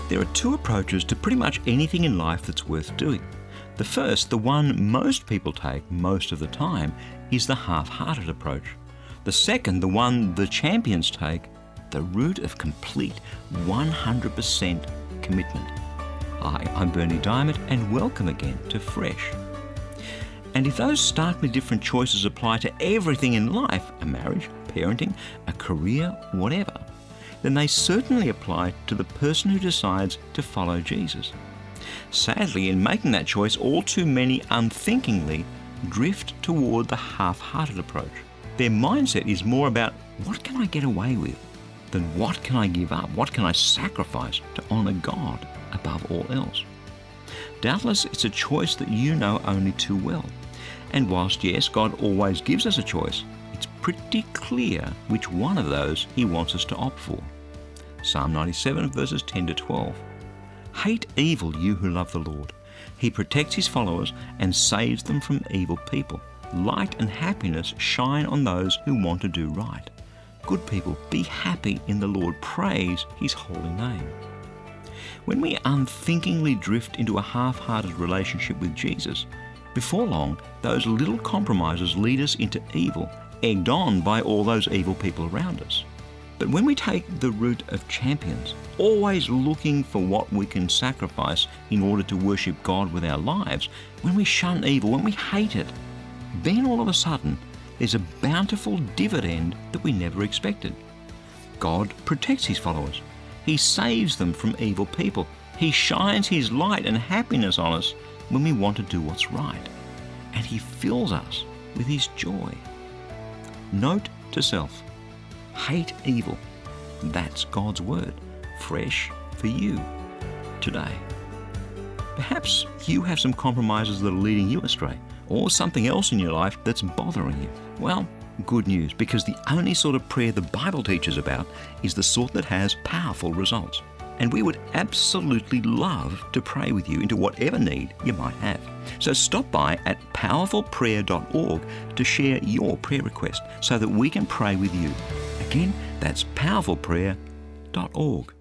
There are two approaches to pretty much anything in life that's worth doing. The first, the one most people take most of the time, is the half-hearted approach. The second, the one the champions take, the route of complete 100% commitment. Hi, I'm Berni Dymet, and welcome again to Fresh. And if those starkly different choices apply to everything in life, a marriage, parenting, a career, whatever, then they certainly apply to the person who decides to follow Jesus. Sadly, in making that choice, all too many unthinkingly drift toward the half-hearted approach. Their mindset is more about what can I get away with than what can I give up, what can I sacrifice to honour God above all else. Doubtless, it's a choice that you know only too well. And whilst, yes, God always gives us a choice, it's pretty clear which one of those He wants us to opt for. Psalm 97 verses 10 to 12. Hate evil, you who love the Lord. He protects His followers and saves them from evil people. Light and happiness shine on those who want to do right. Good people, be happy in the Lord. Praise His holy name. When we unthinkingly drift into a half-hearted relationship with Jesus, before long, those little compromises lead us into evil, egged on by all those evil people around us. But when we take the route of champions, always looking for what we can sacrifice in order to worship God with our lives, when we shun evil, when we hate it, then all of a sudden there's a bountiful dividend that we never expected. God protects His followers. He saves them from evil people. He shines His light and happiness on us when we want to do what's right. And He fills us with His joy. Note to self, hate evil. That's God's word, fresh for you today. Perhaps you have some compromises that are leading you astray, or something else in your life that's bothering you. Well, good news, because the only sort of prayer the Bible teaches about is the sort that has powerful results. And we would absolutely love to pray with you into whatever need you might have. So stop by at powerfulprayer.org to share your prayer request so that we can pray with you. Again, that's powerfulprayer.org.